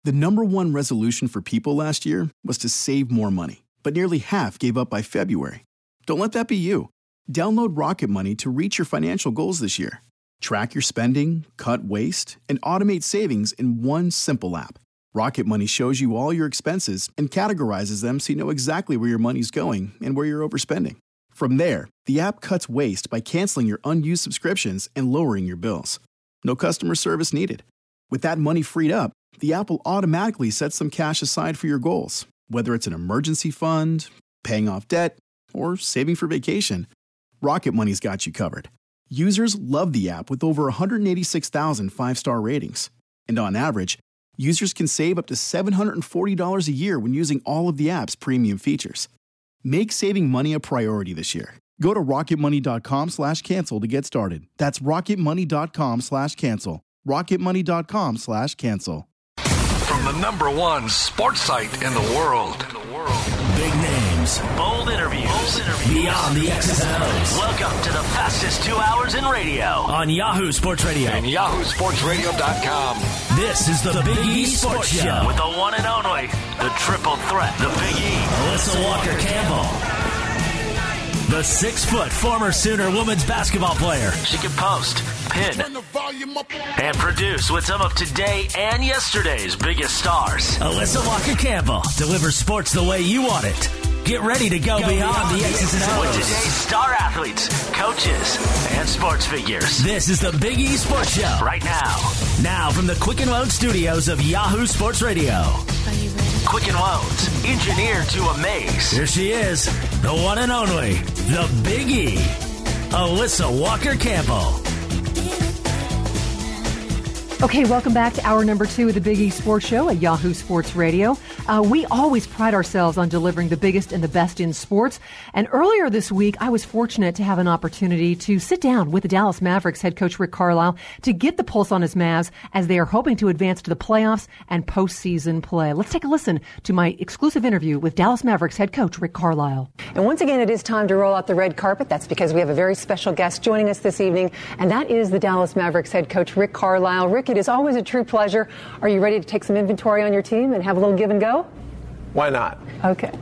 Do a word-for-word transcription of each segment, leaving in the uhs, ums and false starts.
The number one resolution for people last year was to save more money, but nearly half gave up by February. Don't let that be you. Download Rocket Money to reach your financial goals this year. Track your spending, cut waste, and automate savings in one simple app. Rocket Money shows you all your expenses and categorizes them so you know exactly where your money's going and where you're overspending. From there, the app cuts waste by canceling your unused subscriptions and lowering your bills. No customer service needed. With that money freed up, the app will automatically set some cash aside for your goals, whether it's an emergency fund, paying off debt, or saving for vacation. Rocket Money's got you covered. Users love the app with over one hundred eighty-six thousand five-star ratings. And on average, users can save up to seven hundred forty dollars a year when using all of the app's premium features. Make saving money a priority this year. Go to rocketmoney.com slash cancel to get started. That's rocketmoney.com slash cancel. rocketmoney.com slash cancel. From the number one sports site in the world. Big names. Bold interviews. Bold interviews. Beyond the X's and O's. Welcome to the fastest two hours in radio. On Yahoo Sports Radio. And yahoo sports radio dot com. This is the, the Big E Sports Show. With the one and only, the triple threat, the Big E. Alyssa Walker-Campbell. The six-foot former Sooner women's basketball player. She can post, pin, and produce with some of today and yesterday's biggest stars. Alyssa Walker-Campbell delivers sports the way you want it. Get ready to go, go beyond, beyond the X's and O's. With today's star athletes, coaches, and sports figures. This is the Big E Sports Show. Right now. Now from the Quicken Loans studios of Yahoo Sports Radio. Are you ready? Quicken Loans, engineered to amaze. Here she is, the one and only, the Big E, Alyssa Walker-Campbell. Okay, welcome back to hour number two of the Big E Sports Show at Yahoo Sports Radio. Uh, we always pride ourselves on delivering the biggest and the best in sports. And earlier this week, I was fortunate to have an opportunity to sit down with the Dallas Mavericks head coach Rick Carlisle to get the pulse on his Mavs as they are hoping to advance to the playoffs and postseason play. Let's take a listen to my exclusive interview with Dallas Mavericks head coach Rick Carlisle. And once again, it is time to roll out the red carpet. That's because we have a very special guest joining us this evening, and that is the Dallas Mavericks head coach Rick Carlisle. Rick, it is always a true pleasure. Are you ready to take some inventory on your team and have a little give and go? Why not? Okay.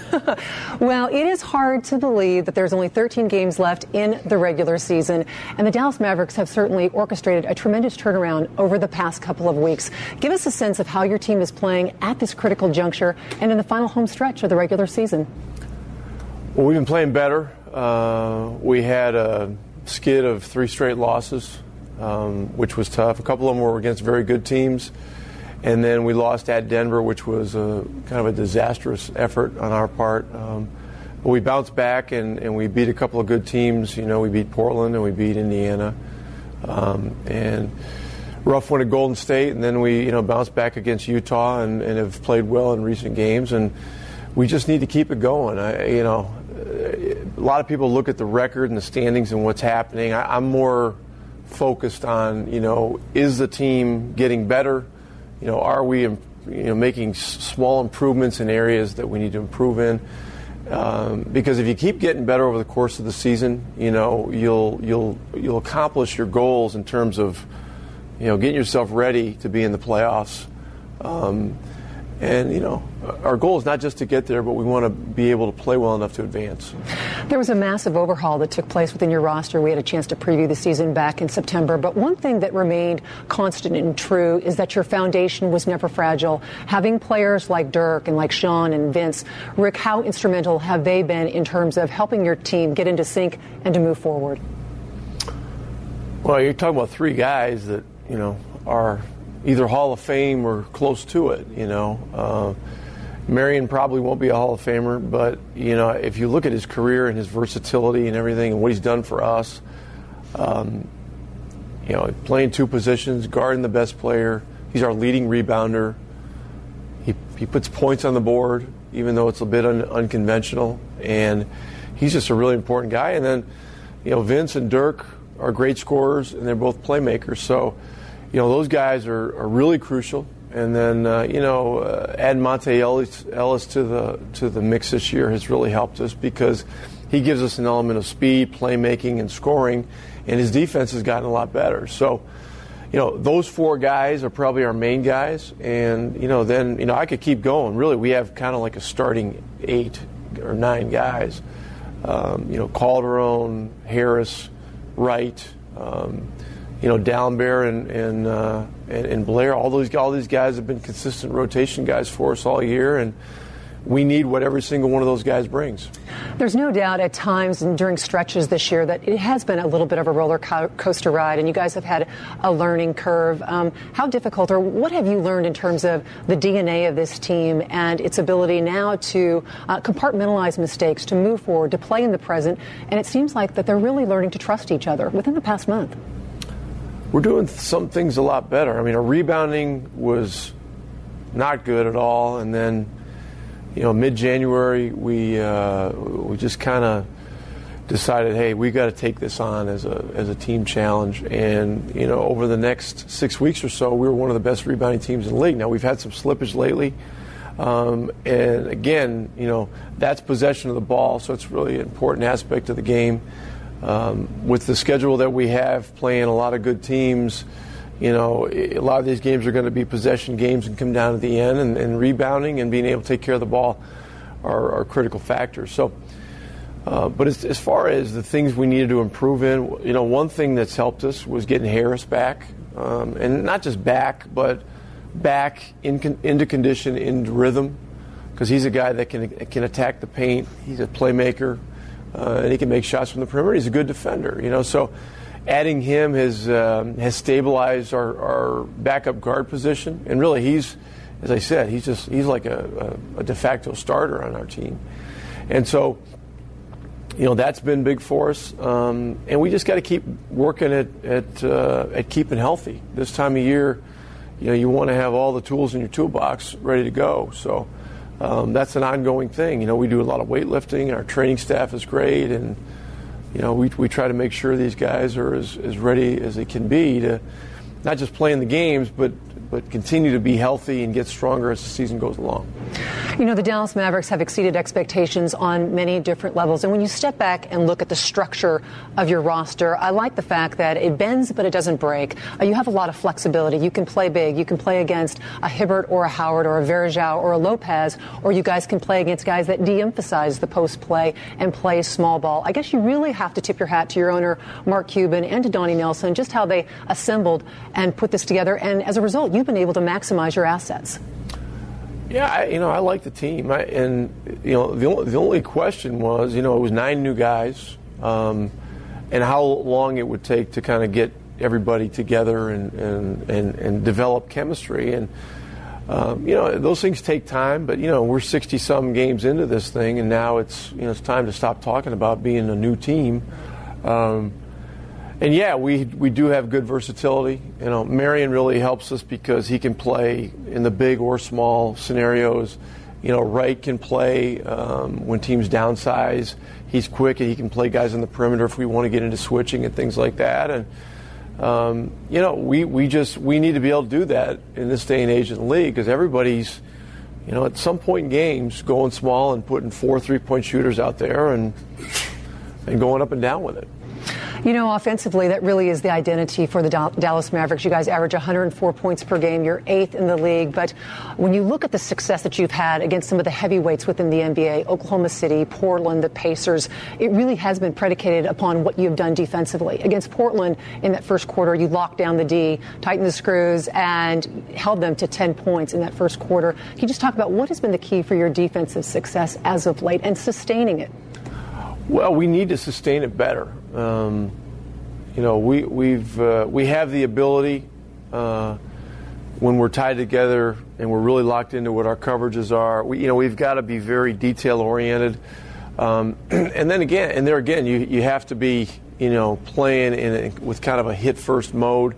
Well, it is hard to believe that there's only thirteen games left in the regular season, and the Dallas Mavericks have certainly orchestrated a tremendous turnaround over the past couple of weeks. Give us a sense of how your team is playing at this critical juncture and in the final home stretch of the regular season. Well, we've been playing better. Uh, we had a skid of three straight losses, um, which was tough. A couple of them were against very good teams. And then we lost at Denver, which was a kind of a disastrous effort on our part. Um, but we bounced back and, and we beat a couple of good teams. You know, we beat Portland and we beat Indiana. Um, and rough one at Golden State. And then we, you know, bounced back against Utah and, and have played well in recent games. And we just need to keep it going. I, you know, a lot of people look at the record and the standings and what's happening. I, I'm more focused on, you know, is the team getting better? You know, are we, you know, making small improvements in areas that we need to improve in? Um, because if you keep getting better over the course of the season, you know, you'll you'll you'll accomplish your goals in terms of, you know, getting yourself ready to be in the playoffs. Um, and you know, our goal is not just to get there, but we want to be able to play well enough to advance. There was a massive overhaul that took place within your roster. We had a chance to preview the season back in September. But one thing that remained constant and true is that your foundation was never fragile. Having players like Dirk and like Sean and Vince, Rick, how instrumental have they been in terms of helping your team get into sync and to move forward? Well, you're talking about three guys that, you know, are either Hall of Fame or close to it, you know. Uh, Marion probably won't be a Hall of Famer, but, you know, if you look at his career and his versatility and everything and what he's done for us, um, you know, playing two positions, guarding the best player, he's our leading rebounder. He he puts points on the board, even though it's a bit un, unconventional, and he's just a really important guy. And then, you know, Vince and Dirk are great scorers, and they're both playmakers, so you know, those guys are, are really crucial. And then, uh, you know, uh, adding Monte Ellis, Ellis to the to the mix this year has really helped us because he gives us an element of speed, playmaking, and scoring, and his defense has gotten a lot better. So, you know, those four guys are probably our main guys. And, you know, then, you know, I could keep going. Really, we have kind of like a starting eight or nine guys. Um, you know, Calderon, Harris, Wright, um, you know, Dallenberg and and, uh, and and Blair. All those all these guys have been consistent rotation guys for us all year, and we need what every single one of those guys brings. There's no doubt at times and during stretches this year that it has been a little bit of a roller co- coaster ride, and you guys have had a learning curve. Um, how difficult, or what have you learned in terms of the D N A of this team and its ability now to uh, compartmentalize mistakes, to move forward, to play in the present? And it seems like that they're really learning to trust each other within the past month. We're doing some things a lot better. I mean, our rebounding was not good at all, and then, you know, mid-January, we uh, we just kind of decided, hey, we got to take this on as a as a team challenge. And, you know, over the next six weeks or so, we were one of the best rebounding teams in the league. Now, we've had some slippage lately. Um, and, again, you know, that's possession of the ball, so it's really an important aspect of the game. Um, with the schedule that we have, playing a lot of good teams, you know, a lot of these games are going to be possession games and come down to the end, and, and rebounding and being able to take care of the ball are, are critical factors. So, uh, but as, as far as the things we needed to improve in, you know, one thing that's helped us was getting Harris back, um, and not just back, but back in con- into condition, into rhythm, because he's a guy that can can attack the paint. He's a playmaker, uh, and he can make shots from the perimeter. He's a good defender, you know, so. Adding him has um, has stabilized our, our backup guard position, and really he's, as I said, he's just he's like a, a, a de facto starter on our team, and so, you know, that's been big for us, um, and we just got to keep working at at uh, at keeping healthy. This time of year, you know, you want to have all the tools in your toolbox ready to go. So um, that's an ongoing thing. You know, we do a lot of weightlifting. Our training staff is great, and you know, we we try to make sure these guys are as, as ready as they can be to not just play in the games, but but continue to be healthy and get stronger as the season goes along. You know, the Dallas Mavericks have exceeded expectations on many different levels. And when you step back and look at the structure of your roster, I like the fact that it bends, but it doesn't break. Uh, you have a lot of flexibility. You can play big. You can play against a Hibbert or a Howard or a Verjao or a Lopez, or you guys can play against guys that de-emphasize the post play and play small ball. I guess you really have to tip your hat to your owner, Mark Cuban, and to Donnie Nelson, just how they assembled and put this together. And as a result, you've been able to maximize your assets. Yeah, I, you know, I like the team. I, and, you know, the only, the only question was, you know, it was nine new guys, um, and how long it would take to kind of get everybody together and, and, and, and develop chemistry. And, um, you know, those things take time, but, you know, we're sixty-some games into this thing, and now it's, you know, it's time to stop talking about being a new team. Um, And, yeah, we we do have good versatility. You know, Marion really helps us because he can play in the big or small scenarios. You know, Wright can play um, when teams downsize. He's quick, and he can play guys on the perimeter if we want to get into switching and things like that. And, um, you know, we, we just we need to be able to do that in this day and age in the league because everybody's, you know, at some point in games going small and putting four three-point shooters out there and and going up and down with it. You know, offensively, that really is the identity for the Dallas Mavericks. You guys average one hundred four points per game. You're eighth in the league. But when you look at the success that you've had against some of the heavyweights within the N B A, Oklahoma City, Portland, the Pacers, it really has been predicated upon what you've done defensively. Against Portland in that first quarter, you locked down the D, tightened the screws, and held them to ten points in that first quarter. Can you just talk about what has been the key for your defensive success as of late and sustaining it? Well, we need to sustain it better. Um, you know, we we've uh, we have the ability uh, when we're tied together and we're really locked into what our coverages are. We, you know, we've got to be very detail oriented. Um, and then again, and there again, you you have to be, you know, playing in a, with kind of a hit first mode.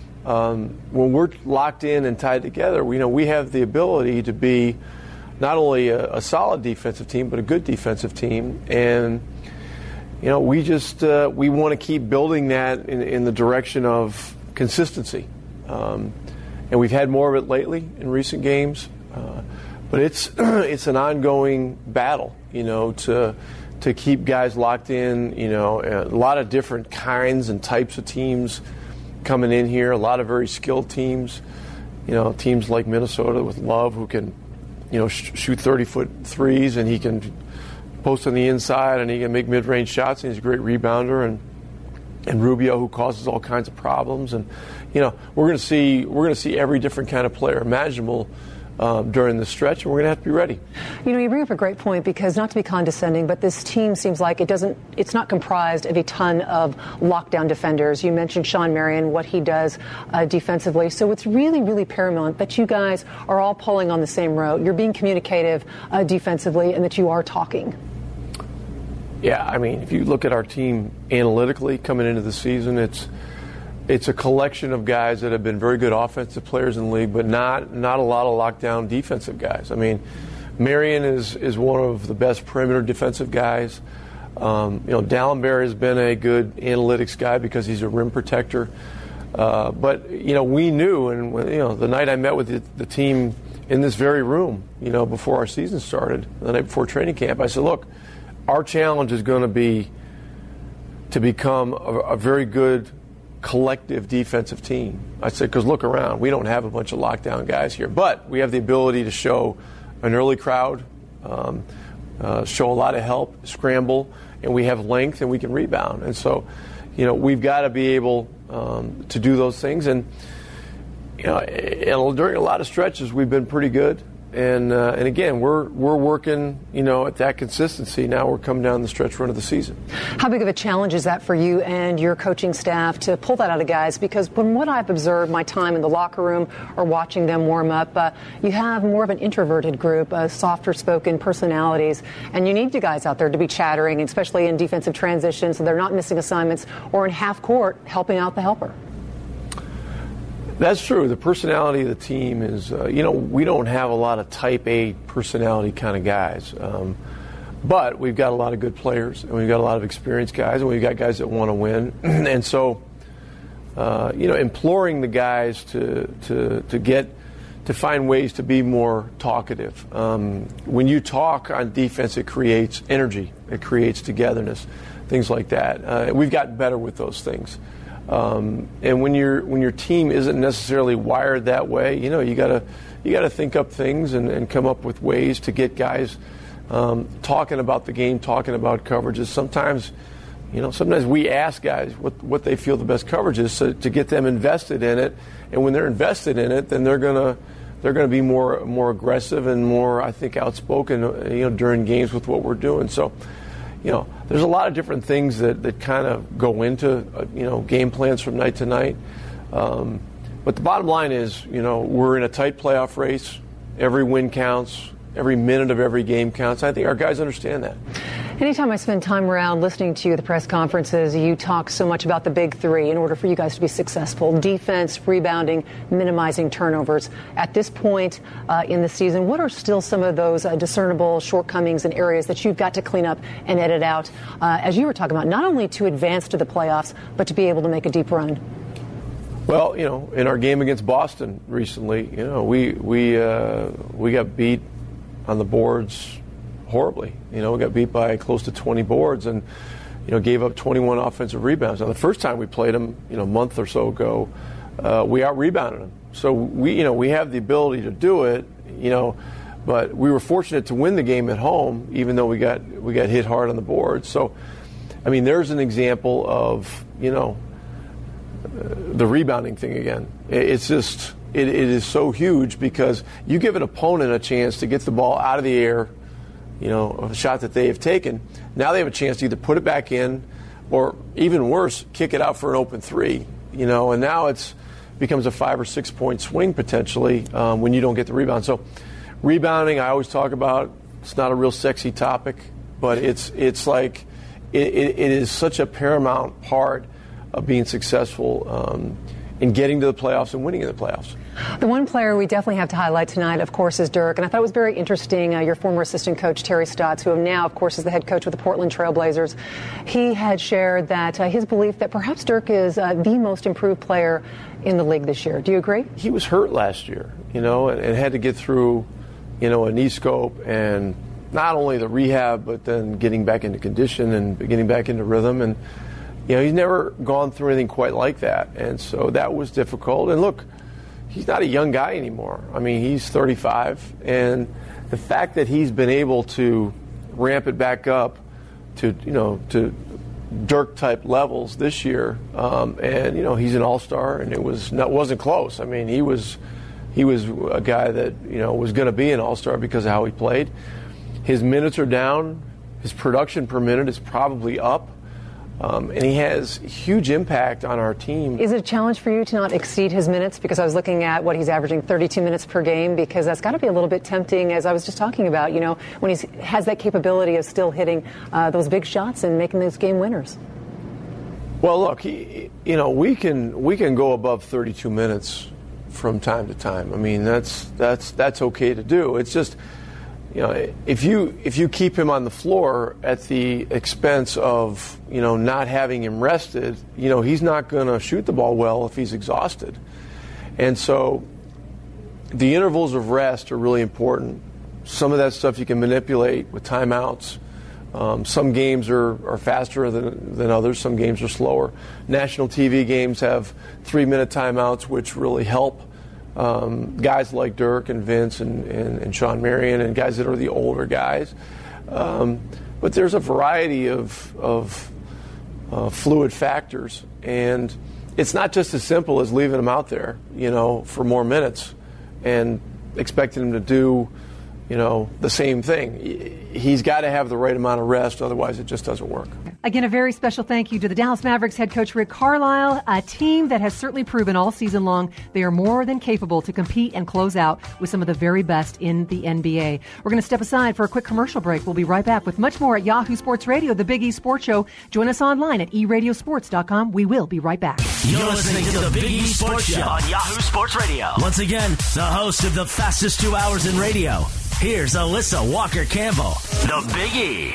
Um, when we're locked in and tied together, we you know we have the ability to be not only a, a solid defensive team, but a good defensive team. And, you know, we just uh, we want to keep building that in, in the direction of consistency. Um, and we've had more of it lately in recent games. Uh, but it's it's an ongoing battle, you know, to to keep guys locked in. You know, a lot of different kinds and types of teams coming in here. A lot of very skilled teams, you know, teams like Minnesota with Love, who can, you know, sh- shoot thirty-foot threes, and he can post on the inside, and he can make mid-range shots, and he's a great rebounder, and and Rubio, who causes all kinds of problems. And, you know, we're going to see we're going to see every different kind of player imaginable Um, during the stretch, and we're going to have to be ready. You know, you bring up a great point, because not to be condescending, but this team seems like it doesn't, it's not comprised of a ton of lockdown defenders. You mentioned Sean Marion, what he does uh, defensively. So it's really, really paramount that you guys are all pulling on the same road. You're being communicative uh, defensively, and that you are talking. Yeah, I mean, if you look at our team analytically coming into the season, it's It's a collection of guys that have been very good offensive players in the league, but not not a lot of lockdown defensive guys. I mean, Marion is is one of the best perimeter defensive guys. Um, you know, Dallenberg has been a good analytics guy because he's a rim protector. Uh, but you know, we knew, and you know, the night I met with the, the team in this very room, you know, before our season started, the night before training camp, I said, look, our challenge is going to be to become a, a very good collective defensive team. I said, because look around, we don't have a bunch of lockdown guys here, but we have the ability to show an early crowd, um, uh, show a lot of help, scramble, and we have length and we can rebound. And so, you know, we've got to be able um, to do those things. And, you know, and during a lot of stretches, we've been pretty good. And uh, and again, we're we're working, you know, at that consistency. Now we're coming down the stretch run of the season. How big of a challenge is that for you and your coaching staff to pull that out of guys? Because from what I've observed, my time in the locker room or watching them warm up, uh, you have more of an introverted group, uh, softer-spoken personalities, and you need you guys out there to be chattering, especially in defensive transition, so they're not missing assignments, or in half court helping out the helper. That's true. The personality of the team is, uh, you know, we don't have a lot of type A personality kind of guys. Um, but we've got a lot of good players, and we've got a lot of experienced guys, and we've got guys that want to win. And so, uh, you know, imploring the guys to, to, to get, to find ways to be more talkative. Um, when you talk on defense, it creates energy. It creates togetherness, things like that. Uh, we've gotten better with those things. Um, and when your when your team isn't necessarily wired that way, you know, you gotta you gotta think up things and, and come up with ways to get guys um, talking about the game, talking about coverages. Sometimes, you know, sometimes we ask guys what what they feel the best coverage is, so to get them invested in it. And when they're invested in it, then they're gonna they're gonna be more more aggressive and more, I think, outspoken, you know, during games with what we're doing. So, you know, there's a lot of different things that, that kind of go into, uh, you know, game plans from night to night. Um, but the bottom line is, you know, we're in a tight playoff race. Every win counts. Every minute of every game counts. I think our guys understand that. Anytime I spend time around listening to you at the press conferences, you talk so much about the big three in order for you guys to be successful. Defense, rebounding, minimizing turnovers. At this point uh, in the season, what are still some of those uh, discernible shortcomings and areas that you've got to clean up and edit out, uh, as you were talking about, not only to advance to the playoffs, but to be able to make a deep run? Well, you know, in our game against Boston recently, you know, we we uh, we got beat on the boards horribly. You know, we got beat by close to twenty boards and, you know, gave up twenty-one offensive rebounds. Now, the first time we played them, you know, a month or so ago, uh, we out-rebounded them. So, we, you know, we have the ability to do it, you know, but we were fortunate to win the game at home, even though we got we got hit hard on the board. So, I mean, there's an example of, you know, uh, the rebounding thing again. It's just... It, it is so huge because you give an opponent a chance to get the ball out of the air, you know, a shot that they have taken. Now they have a chance to either put it back in or, even worse, kick it out for an open three, you know, and now it's becomes a five or six point swing potentially um, when you don't get the rebound. So rebounding, I always talk about, it's not a real sexy topic, but it's it's like it, it, it is such a paramount part of being successful um, in getting to the playoffs and winning in the playoffs. The one player we definitely have to highlight tonight, of course, is Dirk. And I thought it was very interesting, uh, your former assistant coach, Terry Stotts, who now, of course, is the head coach with the Portland Trail Blazers. He had shared that uh, his belief that perhaps Dirk is uh, the most improved player in the league this year. Do you agree? He was hurt last year, you know, and, and had to get through, you know, a knee scope and not only the rehab, but then getting back into condition and getting back into rhythm. And, you know, he's never gone through anything quite like that. And so that was difficult. And look, he's not a young guy anymore. I mean, he's thirty-five. And the fact that he's been able to ramp it back up to, you know, to Dirk-type levels this year, um, and, you know, he's an all-star, and it was not, wasn't close. I mean, he was he was a guy that, you know, was going to be an all-star because of how he played. His minutes are down. His production per minute is probably up. Um, and he has huge impact on our team. Is it a challenge for you to not exceed his minutes? Because I was looking at what he's averaging, thirty-two minutes per game, because that's got to be a little bit tempting, as I was just talking about, you know, when he has that capability of still hitting uh, those big shots and making those game winners. Well, look, he, you know, we can we can go above thirty-two minutes from time to time. I mean, that's that's that's okay to do. It's just, you know, if you if you keep him on the floor at the expense of, you know, not having him rested, you know, he's not going to shoot the ball well if he's exhausted. And so the intervals of rest are really important. Some of that stuff you can manipulate with timeouts. Um, some games are, are faster than, than others. Some games are slower. National T V games have three-minute timeouts, which really help Um, guys like Dirk and Vince and, and, and Sean Marion and guys that are the older guys. Um, but there's a variety of, of uh, fluid factors. And it's not just as simple as leaving him out there, you know, for more minutes and expecting him to do, you know, the same thing. He's got to have the right amount of rest, otherwise it just doesn't work. Again, a very special thank you to the Dallas Mavericks head coach Rick Carlisle, a team that has certainly proven all season long they are more than capable to compete and close out with some of the very best in the N B A. We're going to step aside for a quick commercial break. We'll be right back with much more at Yahoo Sports Radio, the Big E Sports Show. Join us online at e radio sports dot com. We will be right back. You're listening to the Big E Sports Show on Yahoo Sports Radio. Once again, the host of the fastest two hours in radio. Here's Alyssa Walker-Campbell. The Big E.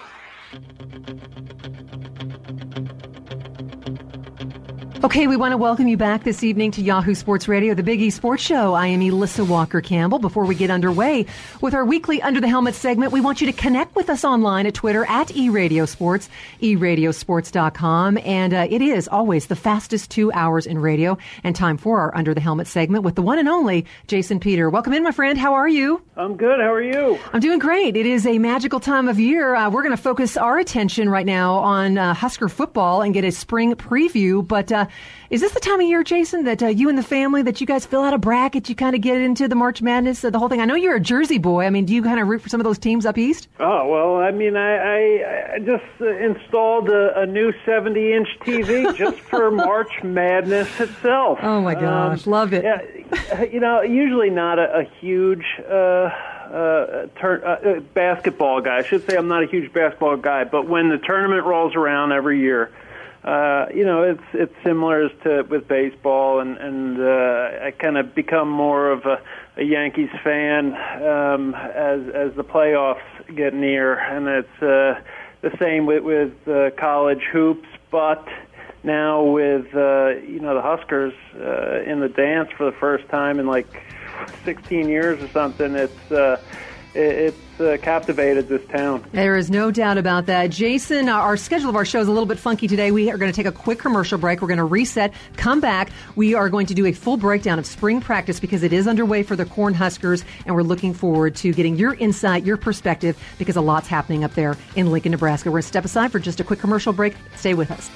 Okay, we want to welcome you back this evening to Yahoo Sports Radio, the Big E Sports Show. I am Alyssa Walker-Campbell. Before we get underway with our weekly Under the Helmet segment, we want you to connect with us online at Twitter at eRadioSports, e radio sports dot com. And uh, it is always the fastest two hours in radio, and time for our Under the Helmet segment with the one and only Jason Peter. Welcome in, my friend. How are you? I'm good. How are you? I'm doing great. It is a magical time of year. Uh, we're going to focus our attention right now on uh, Husker football and get a spring preview, but uh, is this the time of year, Jason, that uh, you and the family, that you guys fill out a bracket, you kind of get into the March Madness, uh, the whole thing? I know you're a Jersey boy. I mean, do you kind of root for some of those teams up east? Oh, well, I mean, I, I, I just uh, installed a, a new seventy-inch T V just for March Madness itself. Oh, my gosh. Um, Love it. Yeah, you know, usually not a, a huge uh, uh, tur- uh, basketball guy. I should say I'm not a huge basketball guy, but when the tournament rolls around every year, Uh, you know, it's it's similar as to with baseball, and and uh, I kind of become more of a, a Yankees fan um, as as the playoffs get near, and it's uh, the same with with uh, college hoops. But now with uh, you know the Huskers uh, in the dance for the first time in like sixteen years or something, it's uh, it, it's uh, captivated this town. There is no doubt about that. Jason, our schedule of our show is a little bit funky today. We are going to take a quick commercial break. We're going to reset, come back. We are going to do a full breakdown of spring practice because it is underway for the Cornhuskers, and we're looking forward to getting your insight, your perspective, because a lot's happening up there in Lincoln, Nebraska. We're going to step aside for just a quick commercial break. Stay with us.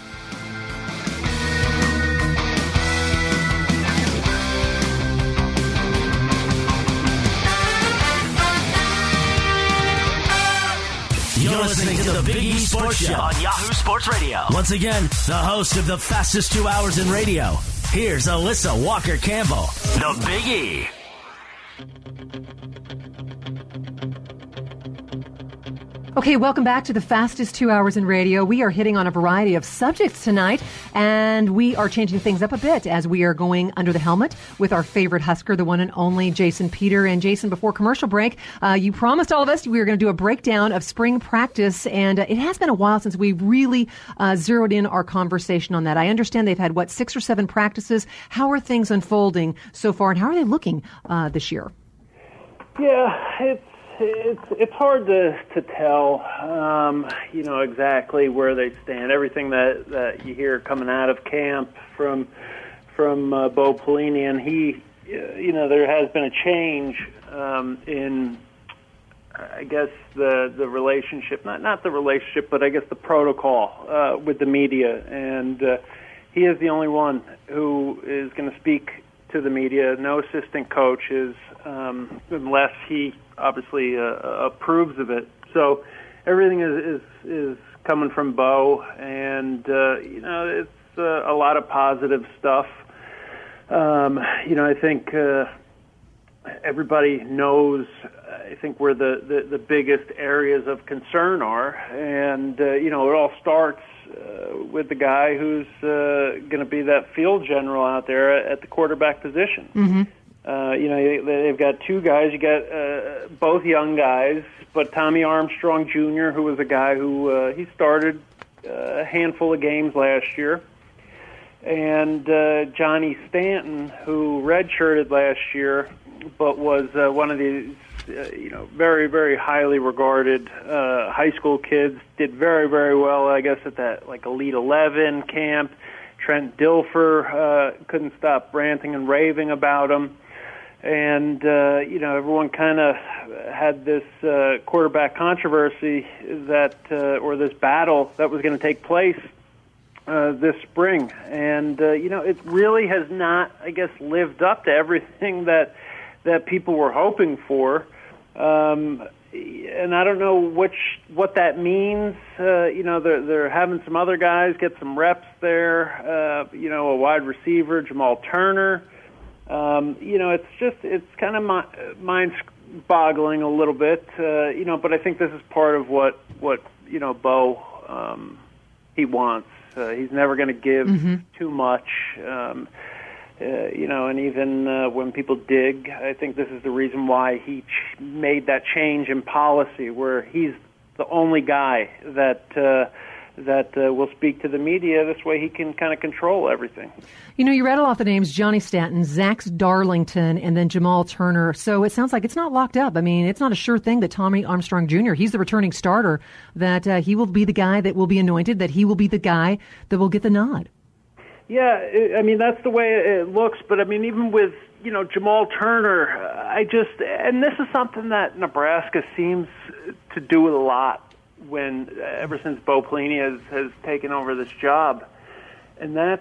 You're listening to the Big E Sports Show on Yahoo Sports Radio. Once again, the host of the fastest two hours in radio. Here's Alyssa Walker-Campbell. The Big E. Okay, welcome back to the fastest two hours in radio. We are hitting on a variety of subjects tonight, and we are changing things up a bit as we are going under the helmet with our favorite Husker, the one and only Jason Peter. And Jason, before commercial break, uh, you promised all of us we were going to do a breakdown of spring practice, and uh, it has been a while since we really uh, zeroed in our conversation on that. I understand they've had, what, six or seven practices. How are things unfolding so far, and how are they looking uh, this year? Yeah, it's it's it's hard to to tell, um, you know, exactly where they stand. Everything that, that you hear coming out of camp from from uh, Bo Pelini, and he, you know, there has been a change um, in, I guess, the the relationship, not not the relationship, but I guess the protocol uh, with the media, and uh, he is the only one who is going to speak to the media. No assistant coaches, um, unless he obviously uh, approves of it. So everything is is, is coming from Bo, and uh, you know, it's uh, a lot of positive stuff. Um, you know, I think uh, everybody knows, I think, where the, the, the biggest areas of concern are, and uh, you know, it all starts uh, with the guy who's uh, going to be that field general out there at the quarterback position. Mm-hmm. Uh, you know, they've got two guys. You got uh, both young guys, but Tommy Armstrong Junior, who was a guy who uh, he started a handful of games last year, and uh, Johnny Stanton, who redshirted last year, but was uh, one of these, uh, you know, very, very highly regarded uh, high school kids. Did very, very well, I guess, at that like Elite Eleven camp. Trent Dilfer uh, couldn't stop ranting and raving about him. And, uh, you know, everyone kind of had this uh, quarterback controversy that, uh, or this battle that was going to take place uh, this spring. And, uh, you know, it really has not, I guess, lived up to everything that that people were hoping for. Um, and I don't know which what that means. Uh, you know, they're, they're having some other guys get some reps there. Uh, you know, a wide receiver, Jamal Turner. Um, you know, it's just, it's kind of mi- mind-boggling a little bit, uh, you know, but I think this is part of what, what you know, Bo, um, he wants. Uh, he's never going to give mm-hmm. too much, um, uh, you know, and even uh, when people dig, I think this is the reason why he ch- made that change in policy where he's the only guy that uh, that uh, will speak to the media. This way he can kind of control everything. You know, you rattle off the names Johnny Stanton, Zach Darlington, and then Jamal Turner. So it sounds like it's not locked up. I mean, it's not a sure thing that Tommy Armstrong Junior, he's the returning starter, that uh, he will be the guy that will be anointed, that he will be the guy that will get the nod. Yeah, I mean, that's the way it looks. But, I mean, even with, you know, Jamal Turner, I just, and this is something that Nebraska seems to do a lot when, ever since Bo Pelini has, has taken over this job, and that's,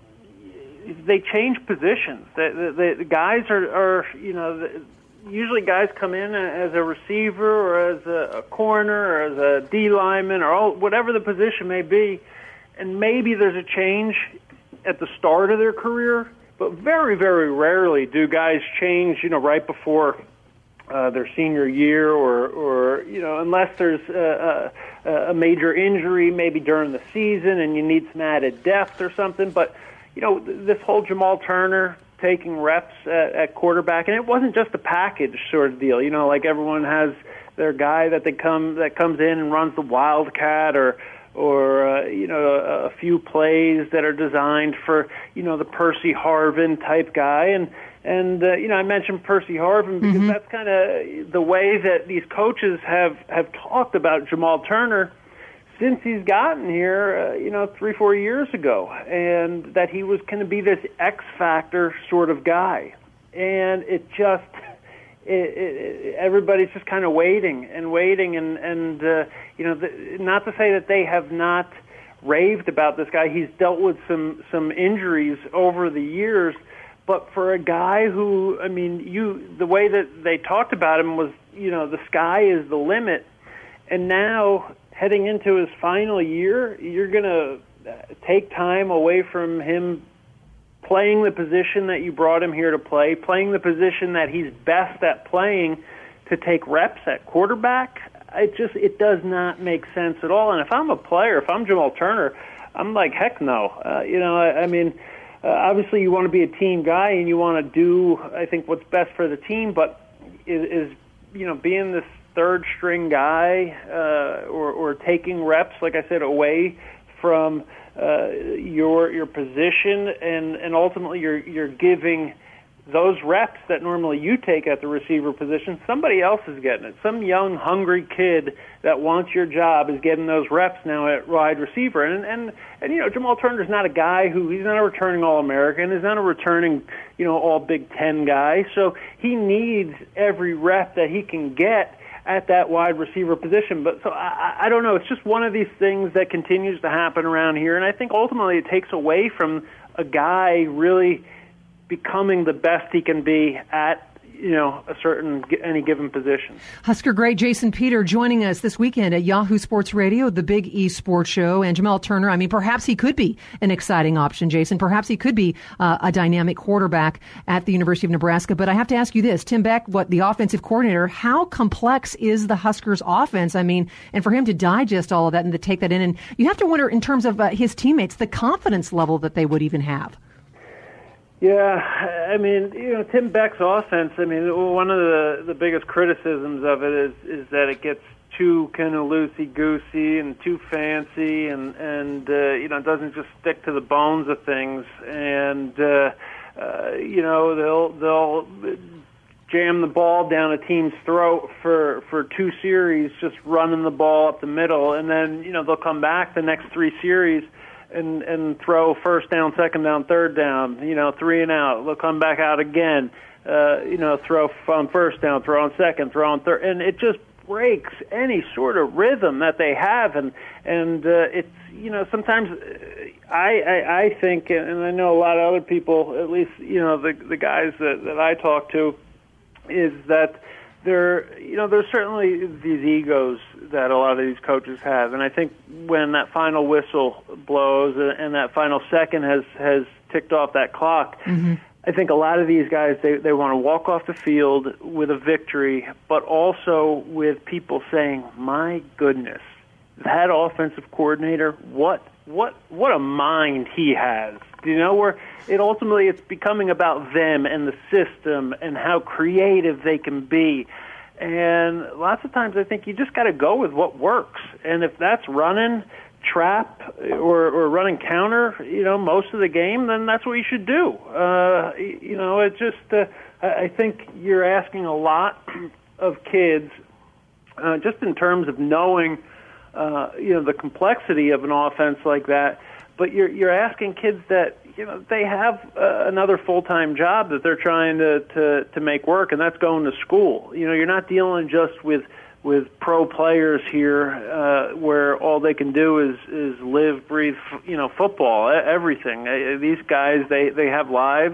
they change positions. The, the, the guys are, are, you know, the, usually guys come in as a receiver or as a, a corner or as a D lineman or all, whatever the position may be, and maybe there's a change at the start of their career, but very, very rarely do guys change, you know, right before Uh, their senior year, or, or you know, unless there's a, a, a major injury, maybe during the season, and you need some added depth or something. But you know, this whole Jamal Turner taking reps at, at quarterback, and it wasn't just a package sort of deal. You know, like everyone has their guy that they come that comes in and runs the Wildcat, or or uh, you know, a, a few plays that are designed for, you know, the Percy Harvin type guy. And And, uh, you know, I mentioned Percy Harvin because mm-hmm. that's kind of the way that these coaches have, have talked about Jamal Turner since he's gotten here, uh, you know, three, four years ago, and that he was going to be this X-factor sort of guy. And it just, it, it, everybody's just kind of waiting and waiting. And, and uh, you know, the, not to say that they have not raved about this guy. He's dealt with some, some injuries over the years. But for a guy who, I mean, you, the way that they talked about him was, you know, the sky is the limit. And now, heading into his final year, you're going to take time away from him playing the position that you brought him here to play, playing the position that he's best at playing, to take reps at quarterback. It just, it does not make sense at all. And if I'm a player, if I'm Jamal Turner, I'm like, heck no. Uh, you know, I, I mean... Uh, obviously, you want to be a team guy, and you want to do, I think, what's best for the team. But is, is you know, being this third string guy, uh, or, or taking reps, like I said, away from uh, your your position, and, and ultimately you're you're giving those reps that normally you take at the receiver position, somebody else is getting it. Some young, hungry kid that wants your job is getting those reps now at wide receiver. And, and, and you know, Jamal Turner's not a guy who, he's not a returning All-American, he's not a returning, you know, All-Big Ten guy. So he needs every rep that he can get at that wide receiver position. But so I, I don't know, it's just one of these things that continues to happen around here. And I think ultimately it takes away from a guy really becoming the best he can be at, you know, a certain, any given position. Husker great Jason Peter joining us this weekend at Yahoo Sports Radio, the Big E Sports Show. And Jamal Turner, I mean, perhaps he could be an exciting option, Jason. Perhaps he could be uh, a dynamic quarterback at the University of Nebraska. But I have to ask you this, Tim Beck, what the offensive coordinator, how complex is the Huskers offense? I mean, and for him to digest all of that and to take that in, and you have to wonder in terms of uh, his teammates, the confidence level that they would even have. Yeah, I mean, you know, Tim Beck's offense, I mean, one of the, the biggest criticisms of it is, is that it gets too kind of loosey-goosey and too fancy and, and uh, you know, it doesn't just stick to the bones of things. And, uh, uh, you know, they'll they'll jam the ball down a team's throat for, for two series, just running the ball up the middle, and then, you know, they'll come back the next three series and and throw first down, second down, third down, you know, three and out. They'll come back out again, uh, you know, throw on first down, throw on second, throw on third, and it just breaks any sort of rhythm that they have. And and uh, it's, you know, sometimes I, I I think, and I know a lot of other people, at least, you know, the the guys that, that I talk to, is that there, you know, there's certainly these egos that a lot of these coaches have, and I think when that final whistle blows and that final second has has ticked off that clock, mm-hmm. I think a lot of these guys, they they want to walk off the field with a victory, but also with people saying, "My goodness, that offensive coordinator, what what what a mind he has." You know, where it ultimately it's becoming about them and the system and how creative they can be. And lots of times I think you just got to go with what works. And if that's running trap or, or running counter, you know, most of the game, then that's what you should do. Uh, you know, it just, uh, I think you're asking a lot of kids uh, just in terms of knowing, uh, you know, the complexity of an offense like that. But you're you're asking kids that, you know, they have uh, another full-time job that they're trying to, to, to make work, and that's going to school. You know, you're not dealing just with with pro players here uh, where all they can do is, is live, breathe, you know, football, everything. These guys, they, they have lives.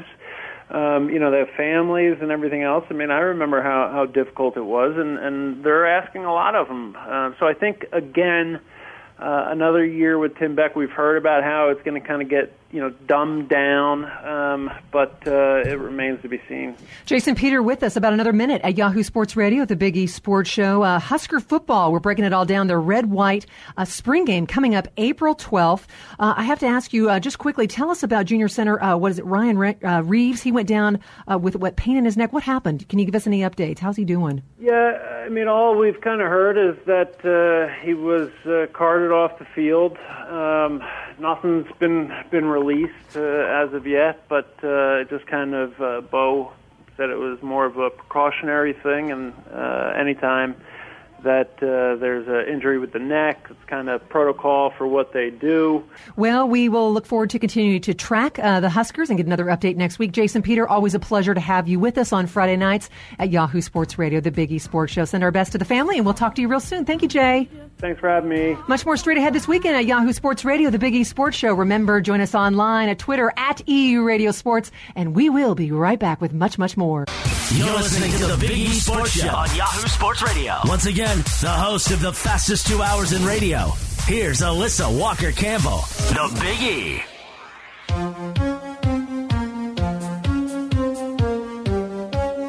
Um, you know, they have families and everything else. I mean, I remember how, how difficult it was, and, and they're asking a lot of them. Uh, so I think, again, Uh, another year with Tim Beck, we've heard about how it's going to kind of get, you know, dumbed down, um, but uh, it remains to be seen. Jason Peter with us about another minute at Yahoo Sports Radio, the Big E Sports Show. Uh, Husker football, we're breaking it all down. Their red-white uh, spring game coming up April twelfth. Uh, I have to ask you, uh, just quickly, tell us about junior center, uh, what is it, Ryan Re- uh, Reeves. He went down uh, with, what, pain in his neck. What happened? Can you give us any updates? How's he doing? Yeah, I mean, all we've kind of heard is that uh, he was uh, carted off the field. Um, nothing's been been released uh, as of yet, but uh, just kind of uh, Bo said it was more of a precautionary thing, and uh, anytime that uh, there's an injury with the neck, it's kind of protocol for what they do. Well, we will look forward to continuing to track uh, the Huskers and get another update next week. Jason Peter, always a pleasure to have you with us on Friday nights at Yahoo Sports Radio, the Big E Sports Show. Send our best to the family, and we'll talk to you real soon. Thank you, Jay. Thanks for having me. Much more straight ahead this weekend at Yahoo Sports Radio, the Big E Sports Show. Remember, join us online at Twitter at E U Radio Sports, and we will be right back with much, much more. You're listening to the Big E Sports Show on Yahoo Sports Radio. Once again, the host of the fastest two hours in radio. Here's Alyssa Walker-Campbell. The Big E.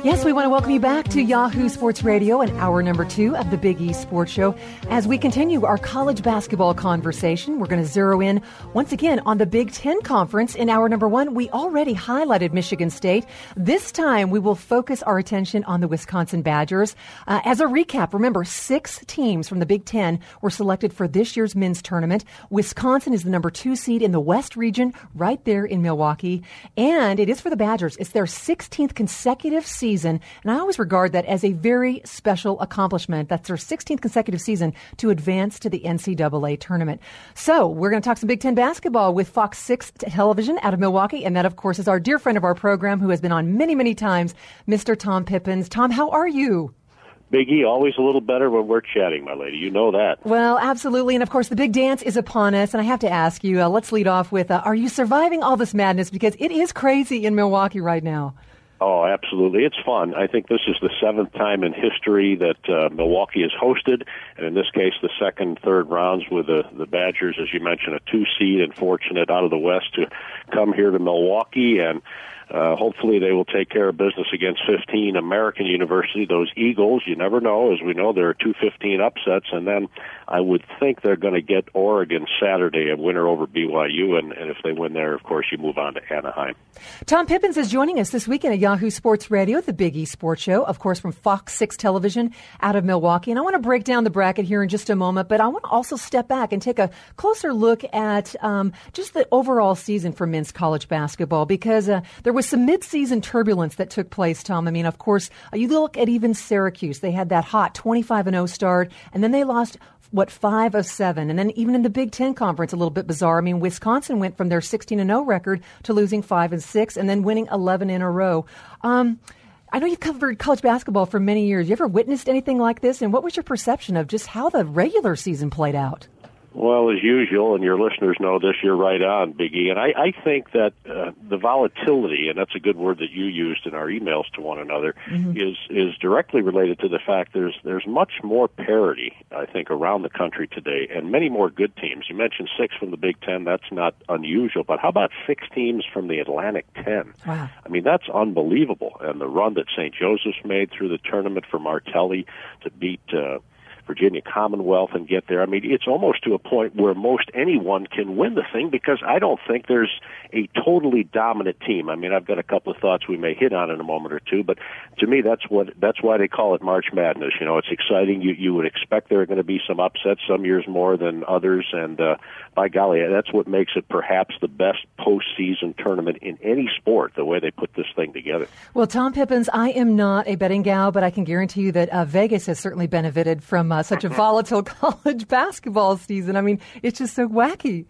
Yes, we want to welcome you back to Yahoo Sports Radio and hour number two of the Big East Sports Show. As we continue our college basketball conversation, we're going to zero in once again on the Big Ten Conference. In hour number one, we already highlighted Michigan State. This time, we will focus our attention on the Wisconsin Badgers. Uh, as a recap, remember, six teams from the Big Ten were selected for this year's men's tournament. Wisconsin is the number two seed in the West region, right there in Milwaukee. And it is for the Badgers. It's their sixteenth consecutive season. Season, and I always regard that as a very special accomplishment. That's their sixteenth consecutive season to advance to the N C double A tournament. So we're going to talk some Big Ten basketball with Fox six Television out of Milwaukee, and that, of course, is our dear friend of our program who has been on many, many times, Mister Tom Pippins. Tom, how are you? Big E, always a little better when we're chatting, my lady. You know that. Well, absolutely. And, of course, the big dance is upon us. And I have to ask you, uh, let's lead off with, uh, are you surviving all this madness? Because it is crazy in Milwaukee right now. Oh, absolutely. It's fun. I think this is the seventh time in history that uh, Milwaukee has hosted, and in this case, the second, third rounds with the, the Badgers, as you mentioned, a two-seed and fortunate out of the West to come here to Milwaukee, and uh, hopefully they will take care of business against fifteen American University, those Eagles. You never know. As we know, there are two fifteen upsets, and then I would think they're going to get Oregon Saturday, a winner over B Y U, and, and if they win there, of course, you move on to Anaheim. Tom Pippins is joining us this weekend at Yahoo Sports Radio, the Big East Sports Show, of course, from Fox six Television out of Milwaukee. And I want to break down the bracket here in just a moment, but I want to also step back and take a closer look at um, just the overall season for men's college basketball, because uh, there was some mid-season turbulence that took place, Tom. I mean, of course, uh, you look at even Syracuse. They had that hot twenty-five and oh start, and then they lost what, five of seven. And then even in the Big Ten Conference, a little bit bizarre. I mean, Wisconsin went from their sixteen and oh record to losing five and six and then winning eleven in a row. Um, I know you've covered college basketball for many years. You ever witnessed anything like this? And what was your perception of just how the regular season played out? Well, as usual, and your listeners know this, you're right on, Big E. And I, I think that uh, the volatility, and that's a good word that you used in our emails to one another, mm-hmm. is is directly related to the fact there's there's much more parity, I think, around the country today, and many more good teams. You mentioned six from the Big Ten. That's not unusual. But how about six teams from the Atlantic ten? Wow. I mean, that's unbelievable. And the run that Saint Joseph's made through the tournament for Martelli to beat uh, Virginia Commonwealth and get there. I mean, it's almost to a point where most anyone can win the thing, because I don't think there's a totally dominant team. I mean, I've got a couple of thoughts we may hit on in a moment or two, but to me, that's what that's why they call it March Madness. You know, it's exciting. You you would expect there are going to be some upsets, some years more than others, and uh, by golly, that's what makes it perhaps the best postseason tournament in any sport, the way they put this thing together. Well, Tom Pippins, I am not a betting gal, but I can guarantee you that uh, Vegas has certainly benefited from uh, such a volatile college basketball season. I mean, it's just so wacky.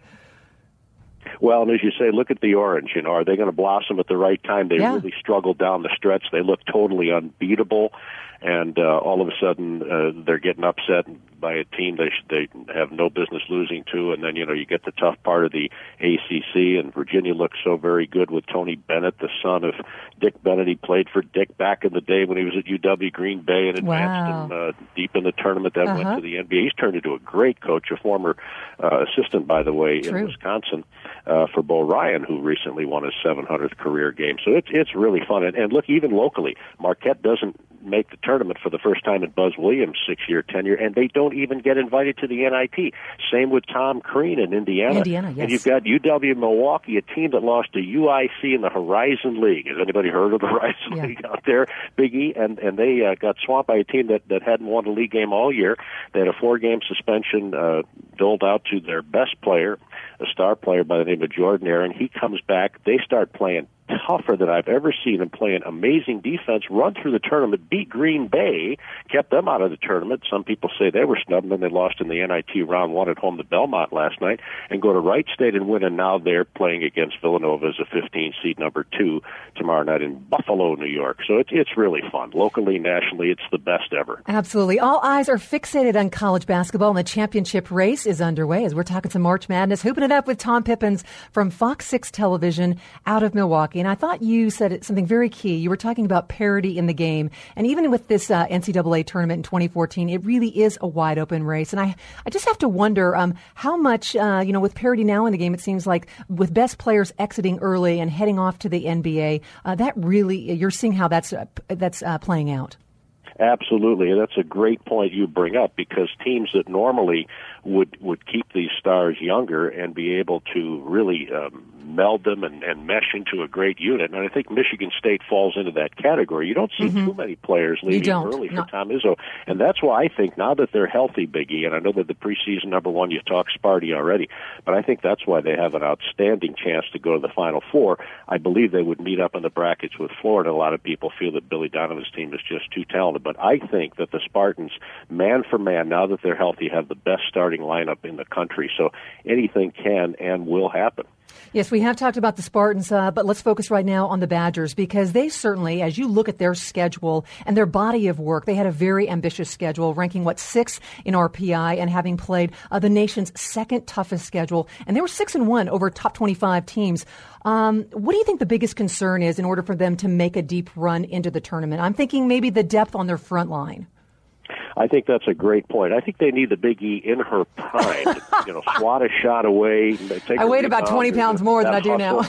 Well, and as you say, look at the Orange. You know, are they going to blossom at the right time? They yeah. really struggled down the stretch. They look totally unbeatable, and uh, all of a sudden uh, they're getting upset by a team they sh- they have no business losing to. And then, you know, you get the tough part of the A C C, and Virginia looks so very good with Tony Bennett, the son of Dick Bennett. He played for Dick back in the day when he was at U W Green Bay and advanced wow. him uh, deep in the tournament that uh-huh. went to the N B A. He's turned into a great coach, a former uh, assistant, by the way, True. in Wisconsin uh, for Bo Ryan, who recently won his seven hundredth career game. So it's it's really fun. And, and look, even locally, Marquette doesn't make the tournament for the first time in Buzz Williams' six-year tenure, and they don't even get invited to the N I T. Same with Tom Crean in Indiana. Indiana, yes. And you've got U W Milwaukee, a team that lost to U I C in the Horizon League. Has anybody heard of the Horizon yeah. League out there, Big E? And, and they uh, got swamped by a team that, that hadn't won a league game all year. They had a four-game suspension uh, doled out to their best player, a star player by the name of Jordan Aaron. He comes back. They start playing tougher than I've ever seen them, playing amazing defense, run through the tournament, beat Green Bay, kept them out of the tournament. Some people say they were snubbed, and then they lost in the N I T round one at home to Belmont last night, and go to Wright State and win, and now they're playing against Villanova as a fifteen seed number two tomorrow night in Buffalo, New York. So it's it's really fun. Locally, nationally, it's the best ever. Absolutely. All eyes are fixated on college basketball, and the championship race is underway as we're talking some March Madness, hooping it up with Tom Pippins from Fox six Television out of Milwaukee. Milwaukee, and I thought you said something very key. You were talking about parity in the game, and even with this uh, N C double A tournament in twenty fourteen, it really is a wide open race. And I, I just have to wonder um, how much, uh, you know, with parity now in the game, it seems like with best players exiting early and heading off to the N B A, uh, that really, you're seeing how that's uh, that's uh, playing out. Absolutely, and that's a great point you bring up, because teams that normally would would keep these stars younger and be able to really um, meld them and, and mesh into a great unit. And I think Michigan State falls into that category. You don't see mm-hmm. too many players leaving early for Not- Tom Izzo. And that's why I think now that they're healthy, Big E, and I know that the preseason number one, you talked Sparty already, but I think that's why they have an outstanding chance to go to the Final Four. I believe they would meet up in the brackets with Florida. A lot of people feel that Billy Donovan's team is just too talented. But I think that the Spartans, man for man, now that they're healthy, have the best starting lineup in the country. So anything can and will happen. Yes, we have talked about the Spartans, uh, but let's focus right now on the Badgers, because they certainly, as you look at their schedule and their body of work, they had a very ambitious schedule, ranking, what, sixth in R P I and having played uh, the nation's second toughest schedule. And they were six and one over top twenty-five teams. Um, what do you think the biggest concern is in order for them to make a deep run into the tournament? I'm thinking maybe the depth on their front line. I think that's a great point. I think they need the Big E in her prime. To, you know, swat a shot away. Take I weighed about twenty pounds more than I do now.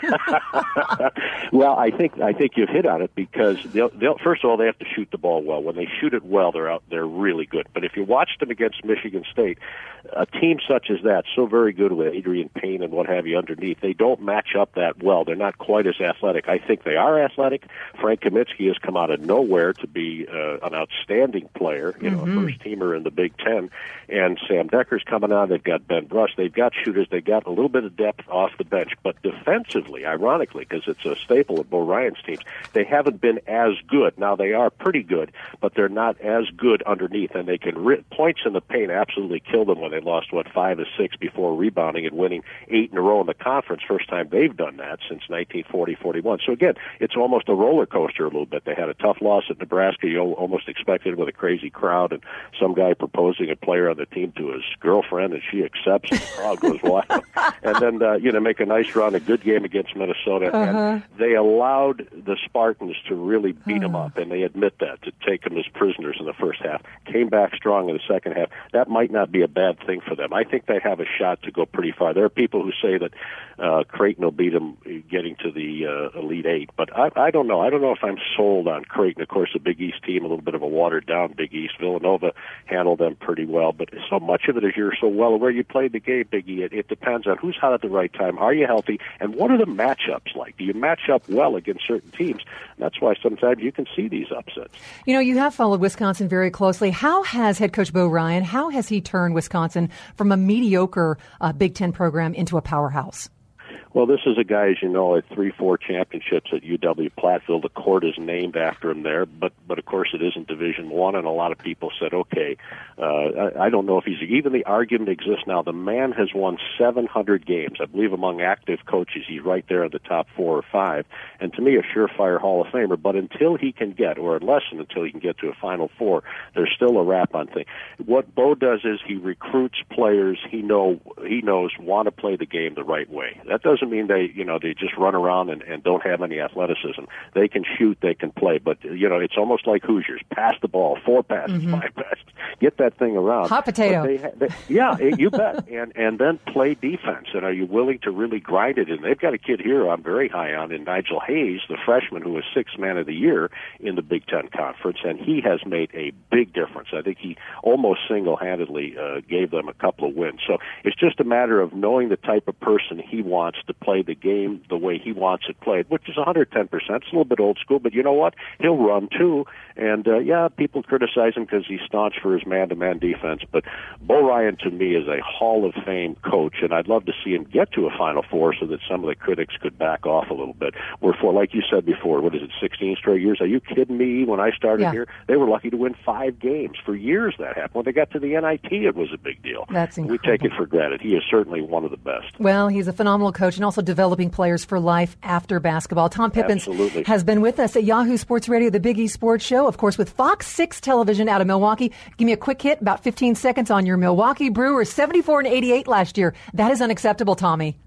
Well, I think I think you've hit on it, because they'll, they'll first of all, they have to shoot the ball well. When they shoot it well, they're out. They're really good. But if you watched them against Michigan State, a team such as that, so very good with Adrian Payne and what have you underneath, they don't match up that well. They're not quite as athletic. I think they are athletic. Frank Kaminsky has come out of nowhere to be uh, an outstanding player. You know, mm-hmm. a first-teamer in the Big Ten. And Sam Decker's coming on. They've got Ben Brush. They've got shooters. They've got a little bit of depth off the bench. But defensively, ironically, because it's a staple of Bo Ryan's teams, they haven't been as good. Now, they are pretty good, but they're not as good underneath. And they can ri- points in the paint absolutely kill them when they lost, what, five or six before rebounding and winning eight in a row in the conference. First time they've done that since nineteen forty forty-one. So, again, it's almost a roller coaster a little bit. They had a tough loss at Nebraska. You almost expected with a crazy crowd and some guy proposing a player on the team to his girlfriend, and she accepts, and the crowd goes wild. And then, uh, you know, make a nice run, a good game against Minnesota. Uh-huh. And they allowed the Spartans to really beat uh-huh. them up, and they admit that, to take them as prisoners in the first half. Came back strong in the second half. That might not be a bad thing for them. I think they have a shot to go pretty far. There are people who say that uh, Creighton will beat them getting to the uh, Elite Eight, but I, I don't know. I don't know if I'm sold on Creighton. Of course, a Big East team, a little bit of a watered-down Big East. Villanova handled them pretty well, but so much of it, as you're so well aware, you played the game, Big E. It, it depends on who's hot at the right time. Are you healthy? And what are the matchups like? Do you match up well against certain teams? And that's why sometimes you can see these upsets. You know, you have followed Wisconsin very closely. How has head coach Bo Ryan, how has he turned Wisconsin from a mediocre uh, Big Ten program into a powerhouse? Well, this is a guy, as you know, at three, four championships at U W Platteville. The court is named after him there, but but of course it isn't Division One, and a lot of people said, okay, uh, I, I don't know if he's even the argument exists now. The man has won seven hundred games, I believe, among active coaches. He's right there in the top four or five, and to me, a surefire Hall of Famer. But until he can get, or less than until he can get to a Final Four, there's still a wrap on thing. What Bo does is he recruits players he know he knows want to play the game the right way. That doesn't mean they, you know, they just run around and, and don't have any athleticism. They can shoot, they can play, but, you know, it's almost like Hoosiers. Pass the ball, four passes, mm-hmm. five passes, get that thing around. Hot potato. They, they, yeah, you bet. And and then play defense. And are you willing to really grind it? And they've got a kid here I'm very high on, in Nigel Hayes, the freshman who was sixth man of the year in the Big Ten Conference, and he has made a big difference. I think he almost single-handedly uh, gave them a couple of wins. So it's just a matter of knowing the type of person he wants to play the game the way he wants it played, which is one hundred ten percent. It's a little bit old school, but you know what? He'll run too. And, uh, yeah, people criticize him because he's staunch for his man-to-man defense, but Bo Ryan, to me, is a Hall of Fame coach, and I'd love to see him get to a Final Four so that some of the critics could back off a little bit. We're for, like you said before, what is it, sixteen straight years? Are you kidding me? When I started yeah. here, they were lucky to win five games. For years that happened. When they got to the N I T, it was a big deal. That's incredible. We take it for granted. He is certainly one of the best. Well, he's a phenomenal coach and also developing players for life after basketball. Tom Pippins Absolutely. has been with us at Yahoo Sports Radio, the Big East Sports Show, of course, with Fox six Television out of Milwaukee. Give me a quick hit, about fifteen seconds on your Milwaukee Brewers, seventy-four and eighty-eight last year. That is unacceptable, Tommy.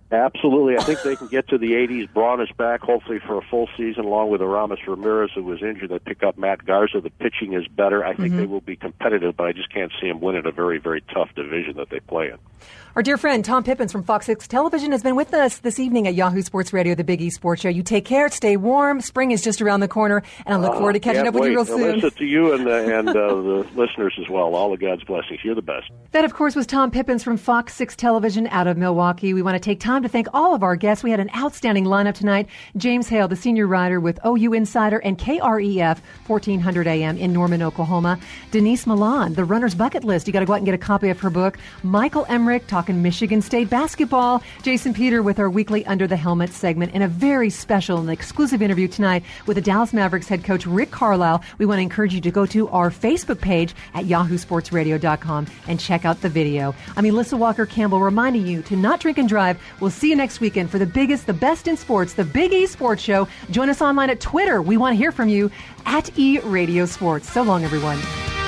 Absolutely. I think they can get to the eighties. Braun is back, hopefully, for a full season, along with Aramis Ramirez, who was injured. They pick up Matt Garza. The pitching is better. I think mm-hmm. they will be competitive, but I just can't see them winning a very, very tough division that they play in. Our dear friend Tom Pippins from Fox six Television has been with us this evening at Yahoo Sports Radio, the Big East Sports Show. You take care, stay warm. Spring is just around the corner, and I look uh, forward to catching up with wait. you real soon. Listen to you and, uh, and uh, the listeners as well. All of God's blessings. You're the best. That, of course, was Tom Pippins from Fox six Television out of Milwaukee. We want to take time to thank all of our guests. We had an outstanding lineup tonight. James Hale, the senior writer with O U Insider and K R E F, fourteen hundred A M in Norman, Oklahoma. Denise Milan, the runner's bucket list. You got to go out and get a copy of her book. Michael Emmerich talking Michigan State basketball. Jason Peter with our weekly Under the Helmet segment, and a very special and exclusive interview tonight with the Dallas Mavericks head coach Rick Carlisle. We want to encourage you to go to our Facebook page at yahoo sports radio dot com and check out the video. I'm Melissa Walker Campbell reminding you to not drink and drive. We'll see you next weekend for the biggest, the best in sports, the Big E Sports Show. Join us online at Twitter. We want to hear from you at E Radio Sports. So long, everyone.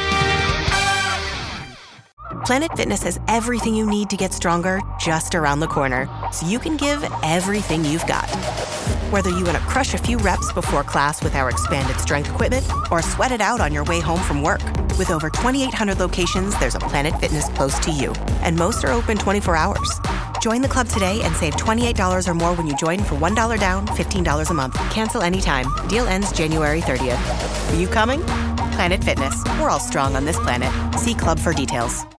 Planet Fitness has everything you need to get stronger just around the corner, so you can give everything you've got. Whether you want to crush a few reps before class with our expanded strength equipment or sweat it out on your way home from work. With over twenty-eight hundred locations, there's a Planet Fitness close to you, and most are open twenty-four hours. Join the club today and save twenty-eight dollars or more when you join for one dollar down, fifteen dollars a month. Cancel anytime. Deal ends January thirtieth. Are you coming? Planet Fitness. We're all strong on this planet. See club for details.